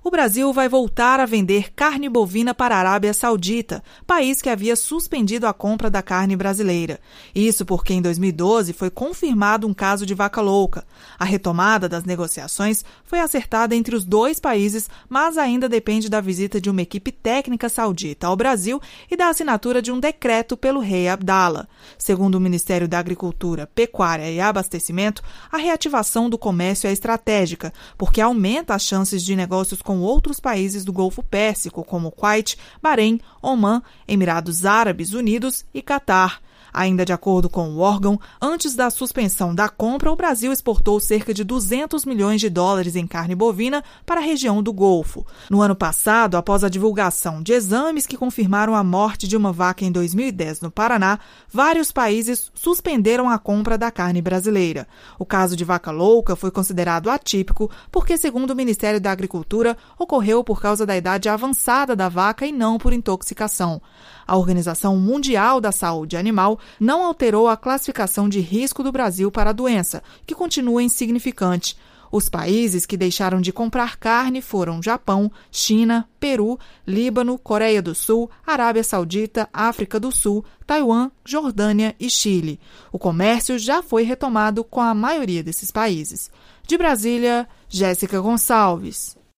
O Brasil vai voltar a vender carne bovina para a Arábia Saudita, país que havia suspendido a compra da carne brasileira. Isso porque em 2012 foi confirmado um caso de vaca louca. A retomada das negociações foi acertada entre os dois países, mas ainda depende da visita de uma equipe técnica saudita ao Brasil e da assinatura de um decreto pelo rei Abdallah. Segundo o Ministério da Agricultura, Pecuária e Abastecimento, a reativação do comércio é estratégica, porque aumenta as chances de negócios com outros países do Golfo Pérsico, como Kuwait, Bahrein, Omã, Emirados Árabes Unidos e Catar. Ainda de acordo com o órgão, antes da suspensão da compra, o Brasil exportou cerca de 200 milhões de dólares em carne bovina para a região do Golfo. No ano passado, após a divulgação de exames que confirmaram a morte de uma vaca em 2010 no Paraná, vários países suspenderam a compra da carne brasileira. O caso de vaca louca foi considerado atípico porque, segundo o Ministério da Agricultura, ocorreu por causa da idade avançada da vaca e não por intoxicação. A Organização Mundial da Saúde Animal não alterou a classificação de risco do Brasil para a doença, que continua insignificante. Os países que deixaram de comprar carne foram Japão, China, Peru, Líbano, Coreia do Sul, Arábia Saudita, África do Sul, Taiwan, Jordânia e Chile. O comércio já foi retomado com a maioria desses países. De Brasília, Jéssica Gonçalves.